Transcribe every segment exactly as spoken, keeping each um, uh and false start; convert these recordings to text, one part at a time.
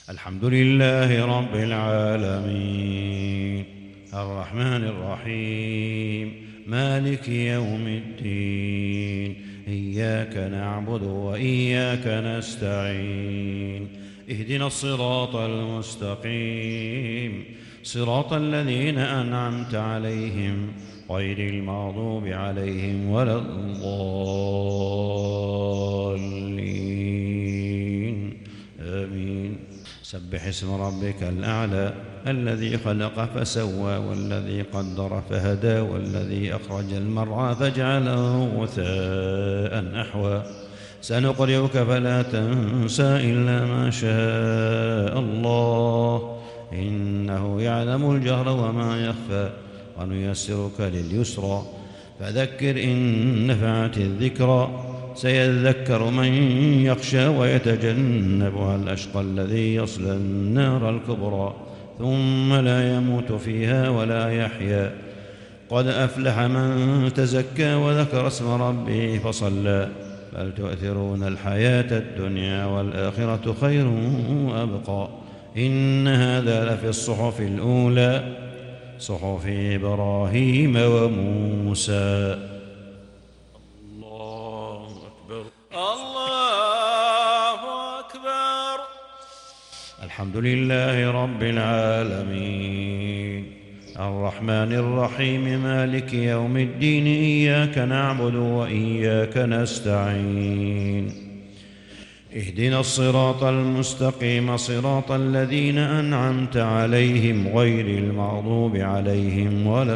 الحمد لله رب العالمين الرحمن الرحيم مالك يوم الدين إياك نعبد وإياك نستعين اهدنا الصراط المستقيم صراط الذين أنعمت عليهم غير المغضوب عليهم ولا الضالين آمين. سبح اسم ربك الأعلى الذي خلق فسوى والذي قدر فهدى والذي أخرج المرعى فجعله غثاء أحوى سنقرئك فلا تنسى إلا ما شاء الله إنه يعلم الجهر وما يخفى ونيسرك لليسرى فذكر إن نفعت الذكرى سيذكر من يخشى ويتجنبها الأشقى الذي يصلى النار الكبرى ثم لا يموت فيها ولا يحيا قد أفلح من تزكى وذكر اسم ربه فصلى بل تؤثرون الحياة الدنيا والآخرة خير وأبقى إن هذا لفي الصحف الأولى صحف إبراهيم وموسى. الله أكبر الله أكبر. الحمد لله رب العالمين الرحمن الرحيم مالك يوم الدين إياك نعبد وإياك نستعين اهدنا الصراط المستقيم صراط الذين أنعمت عليهم غير المغضوب عليهم ولا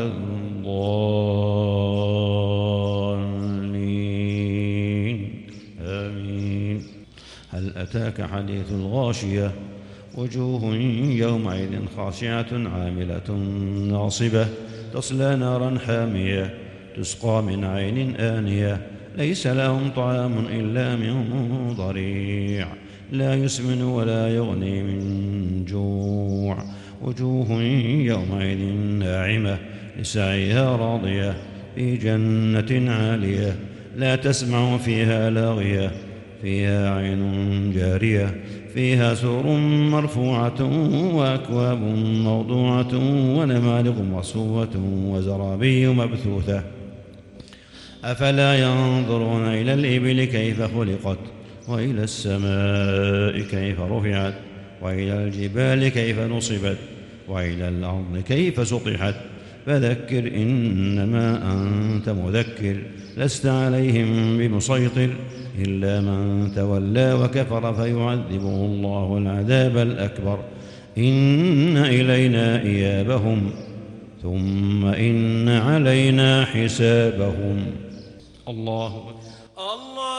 الضالين آمين. هل أتاك حديث الغاشية وجوه يومئذ خاشعة عاملة ناصبة تصلى نارا حامية تسقى من عين آنية ليس لهم طعام إلا من ضريع لا يسمن ولا يغني من جوع وجوه يومئذ ناعمة لسعيها راضية في جنة عالية لا تسمع فيها لاغية فيها عين جارية فيها سور مرفوعة وأكواب موضوعة ونمارق مصفوفة وزرابي مبثوثة أفلا ينظرون إلى الإبل كيف خلقت وإلى السماء كيف رفعت وإلى الجبال كيف نصبت وإلى الأرض كيف سطحت فذكر إنما أنت مذكر لست عليهم بمسيطر إلا من تولى وكفر فيعذبه الله العذاب الأكبر إن إلينا إيابهم ثم إن علينا حسابهم. الله الله